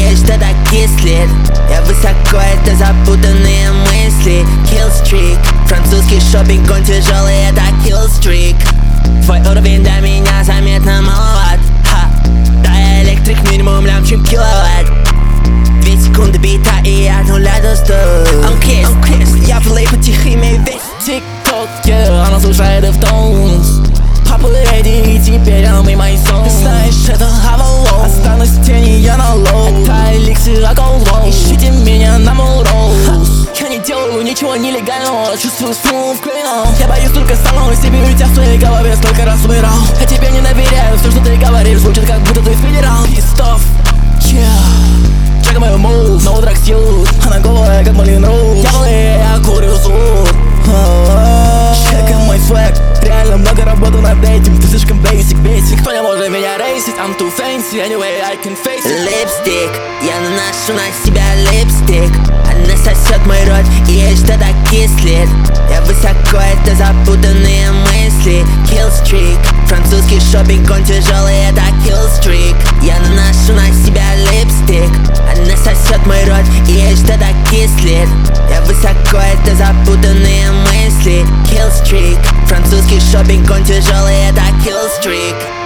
есть что-то кислит. Я высоко, это запутанные мысли. Killstreak, французский шопинг, он тяжелый, это killstreak. Твой уровень для меня заметно маловат. Да, я электрик, минимум лям, чем киловатт. 2 секунды бита, и я от 0 до 100. I'm kissed, я плей потихо, имею весь TikTok, yeah, она слушает Deftones. Папа ready, и теперь она мой сон. Ты знаешь, это Avalon. Останусь в тени, я на лоу. Это эликсир, а голдон. Ищите меня на Melrose. Я не делаю ничего нелегального, чувствую смув клином. Я боюсь только самого себя, ведь я в твоей голове столько раз умирал. Я тебе не доверяю, все, что ты говоришь, звучит как будто ты федерал. Pissed off, yeah. Чекай мой мув, no drug suit. Она голая, как Малин Роуз. Я плей, я курю зуд. Чекай мой флэг, реально много работы над этим. Ты слишком basic. Кто не может меня рейсить, I'm too fancy. Anyway, I can face it. Липстик, я наношу на себя липстик. Она сосет мой рот, и ей что-то кислит. Я высоко, это запутанные мысли. Killstreak, французский шопинг, он тяжелый, это killstreak. Я наношу на себя липстик. Она сосет мой рот, и ей что-то кислит. Я высоко, это запутанные мысли. Killstreak, французский шопинг, он тяжелый, это killstreak.